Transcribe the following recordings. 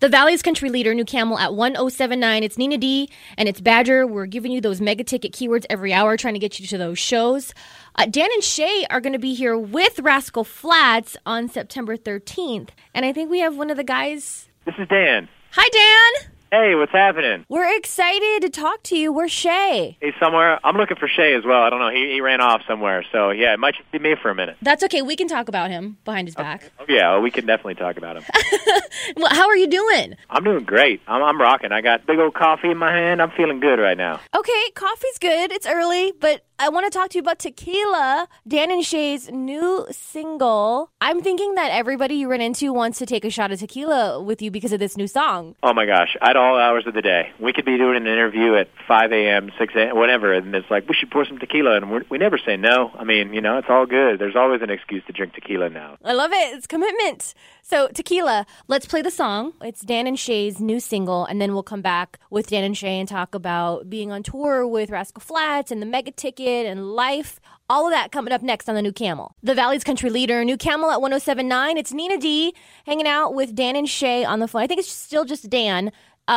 The Valley's country leader, New Camel, at 1079. It's Nina D and it's Badger. We're giving you those mega ticket keywords every hour, trying to get you to those shows. Dan and Shay are going to be here with Rascal Flatts on September 13th. And I think we have one of the guys. This is Dan. Hi, Dan. Hey, what's happening? We're excited to talk to you. Where's Shay? He's somewhere. I'm looking for Shay as well. I don't know. He ran off somewhere. So, yeah, it might just be me for a minute. That's okay. We can talk about him behind his back. Oh, yeah, well, we can definitely talk about him. Well, how are you doing? I'm doing great. I'm rocking. I got big old coffee in my hand. I'm feeling good right now. Okay, coffee's good. It's early, but I want to talk to you about Tequila, Dan and Shay's new single. I'm thinking that everybody you run into wants to take a shot of tequila with you because of this new song. Oh, my gosh. At all hours of the day. We could be doing an interview at 5 a.m., 6 a.m., whatever, and it's like, we should pour some tequila, and we never say no. I mean, you know, it's all good. There's always an excuse to drink tequila now. I love it. It's commitment. So, Tequila, let's play the song. It's Dan and Shay's new single, and then we'll come back with Dan and Shay and talk about being on tour with Rascal Flatts and the Mega Ticket and life. All of that coming up next on the New Camel. The Valley's country leader, New Camel at 1079. It's Nina D hanging out with Dan and Shay on the phone. I think it's still just Dan.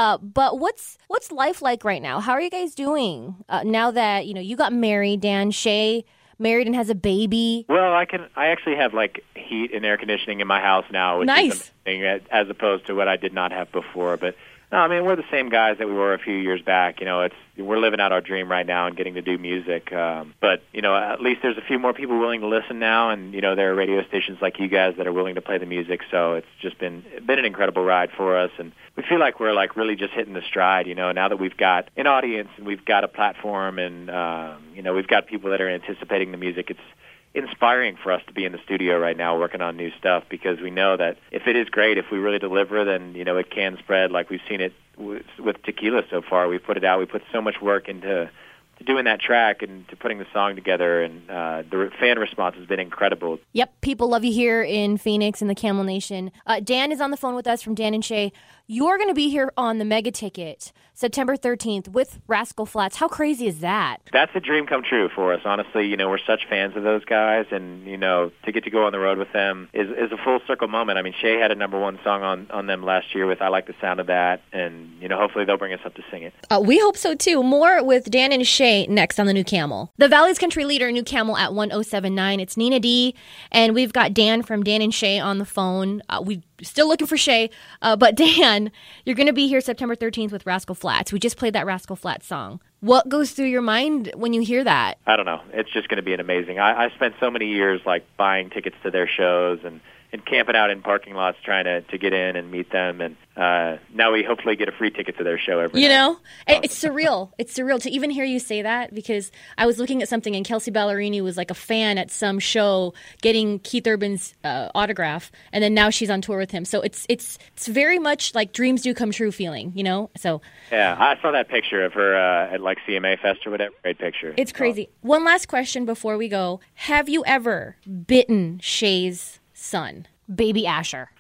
But what's life like right now? How are you guys doing now that, you know, you got married, Dan? Shay married and has a baby. Well, I actually have like heat and air conditioning in my house now, which nice. is amazing, as opposed to what I did not have before. But no, I mean, we're the same guys that we were a few years back. You know, we're living out our dream right now and getting to do music. But, you know, at least there's a few more people willing to listen now, and, you know, there are radio stations like you guys that are willing to play the music. So it's just been an incredible ride for us, and we feel like we're like really just hitting the stride, you know, now that we've got an audience and we've got a platform and, you know, we've got people that are anticipating the music. It's inspiring for us to be in the studio right now working on new stuff, because we know that if it is great, if we really deliver, then, you know, it can spread like we've seen it with Tequila so far. We put it out. We put so much work into doing that track and to putting the song together, and the fan response has been incredible. Yep, people love you here in Phoenix in the Camel Nation. Dan is on the phone with us from Dan and Shay. You're going to be here on the Mega Ticket September 13th with Rascal Flatts. How crazy is that? That's a dream come true for us, honestly. You know, we're such fans of those guys, and, you know, to get to go on the road with them is a full circle moment. I mean, Shay had a #1 song on them last year with I Like the Sound of That, and, you know, hopefully they'll bring us up to sing it. We hope so, too. More with Dan and Shay next on the New Camel. The Valley's country leader, New Camel at 1079. It's Nina D, and we've got Dan from Dan and Shay on the phone. We're still looking for Shay, but Dan, you're going to be here September 13th with Rascal Flatts. We just played that Rascal Flatts song. What goes through your mind when you hear that? I don't know. It's just going to be an amazing. I spent so many years like buying tickets to their shows and camping out in parking lots trying to get in and meet them, and now we hopefully get a free ticket to their show every night. You know, it's surreal. It's surreal to even hear you say that, because I was looking at something and Kelsey Ballerini was like a fan at some show getting Keith Urban's autograph, and then now she's on tour with him. So it's very much like dreams do come true feeling, you know? So yeah, I saw that picture of her at like CMA Fest or whatever. Great picture. It's crazy. One last question before we go. Have you ever bitten Shay's son, baby Asher?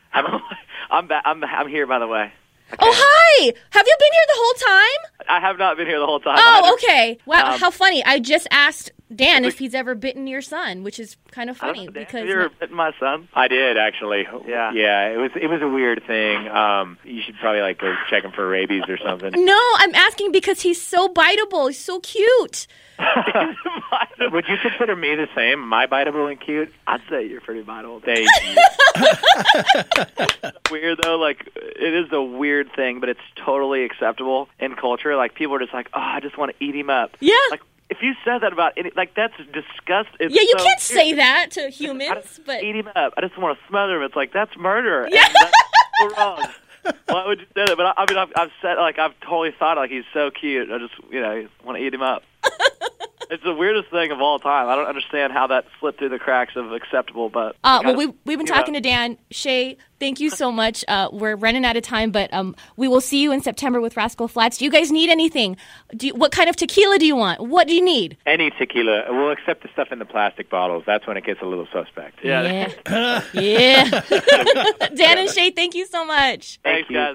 I'm here, by the way. Okay. Oh, hi! Have you been here the whole time? I have not been here the whole time. Oh, okay. Wow, how funny. I just asked Dan if he's ever bitten your son, which is kind of funny. Dan, because have you ever bitten my son? I did, actually. Yeah. Yeah, it was a weird thing. You should probably like go check him for rabies or something. No, I'm asking because he's so biteable. He's so cute. Would you consider me the same? Am I biteable and cute? I'd say you're pretty biteable. Thank you. Weird, though. Like, it is a weird thing, but it's totally acceptable in culture. Like, people are just like, oh, I just want to eat him up. Yeah. Like, if you said that about any, like, that's disgusting. Yeah, you can't say that to humans. But eat him up. I just want to smother him. It's like, that's murder. Yeah. And that's so wrong. Why would you say that? But I mean, I've said, like, I've totally thought, like, he's so cute. I just, you know, want to eat him up. It's the weirdest thing of all time. I don't understand how that slipped through the cracks of acceptable, but... well, we've been talking to Dan. Shay, thank you so much. We're running out of time, but we will see you in September with Rascal Flatts. Do you guys need anything? What kind of tequila do you want? What do you need? Any tequila. We'll accept the stuff in the plastic bottles. That's when it gets a little suspect. Yeah. Yeah. Dan and Shay, thank you so much. Thanks, guys.